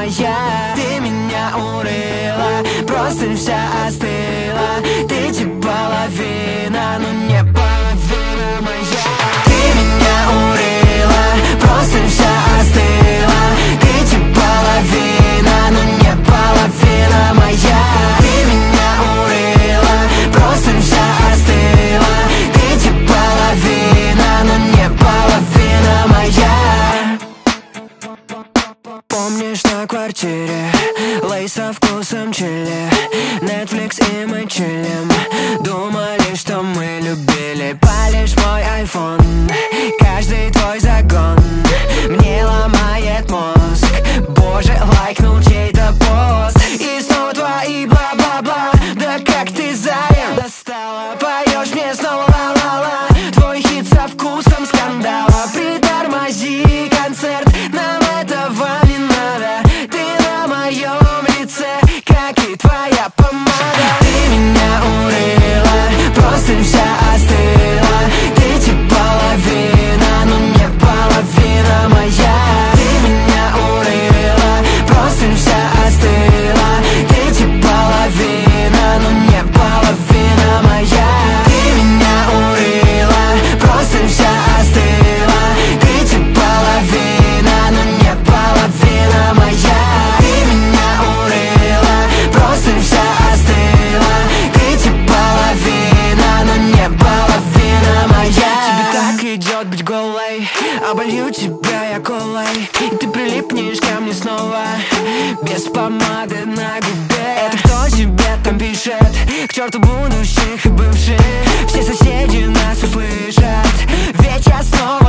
моя. Ты меня урыла, просто вся остыла. Ты типа половина, но не половина моя. Ты меня урыла, просто вся остыла. Ты типа половина, но не половина моя. Ты меня урыла, просто вся остыла. Ты типа половина, но не половина моя. Помнишь, на квартире лей со вкусом чили, Netflix и мы чилим. Думали, что мы любили. Палишь мой iPhone, каждый твой загон мне ломает мозг. Боже, лайкнул чей-то пост, и снова твои бла-бла-бла. Да как ты, зая, достала, поешь мне снова ла-ла-ла. Твой хит со вкусом скандала. Притормози концерт, нам этого не надо. Ты на моем лице, как и твоя помада. Ты меня урыла, просто вся остыла. Ты типа половина, но не половина моя. Ты меня урыла, просто вся остыла. Ты типа половина, но не половина моя. Ты меня урыла, просто вся остыла. Ты типа половина, но не половина моя. Ты меня урыла, просто вся остыла. Ты типа половина, но не половина моя. Тебе так идет быть голой, оболью тебя я колой, и ты прилипнешь ко мне снова, без помады на губе. Это кто тебе там пишет? К черту будущих и бывших. Все соседи нас услышат, ведь я снова